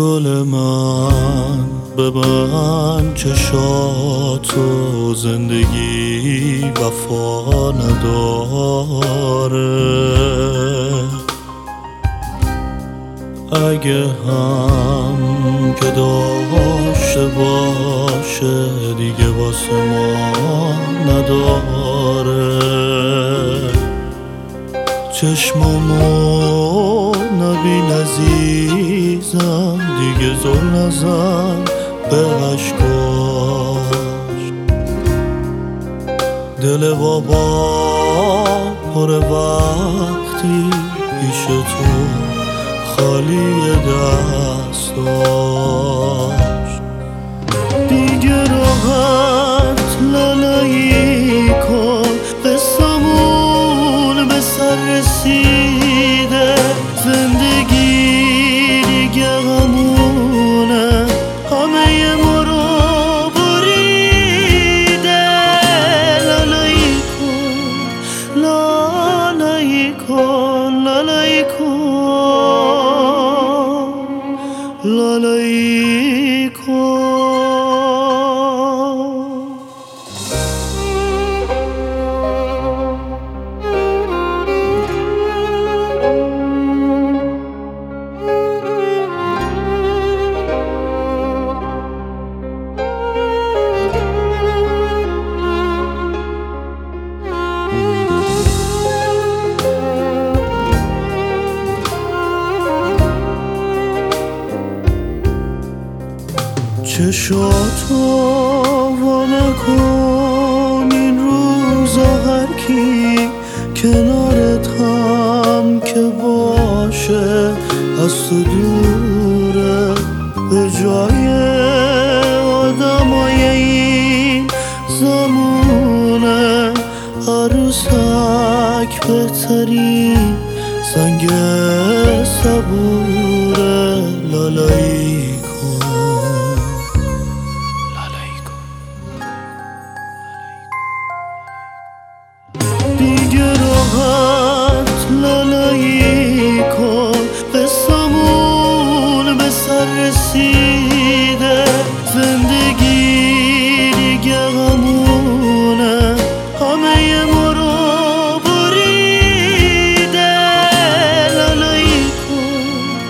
گل من ببند چشاتو، زندگی وفا نداره. اگه هم که داشته باشه دیگه واسه ما نداره. چشمامو نبین عزیزم، دیگه زل نزن به عشقاش. دل بابا پر وقتی پیش تو خالی دستاش. دیگه راحت لالایی کن، قصمون به سر رسیده. زندگی دیگه همونه، همه ما رو بریده. لالایی کن، لالایی کن، لالایی کن، لالایی کن. چشاتو وا نکن این روزا، هر کی کنارت هم که باشه از تو دوره. به جای آدمای این زمونه، عروسک بهترین زنگ صبوره. لالایی دیگه راحت لالایی کن، قصمون به سر رسیده. زندگی دیگه همونه، همه ما رو بریده. لالایی کن،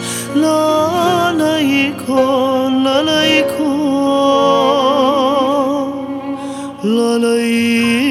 لالایی کن، لالایی کن، لالایی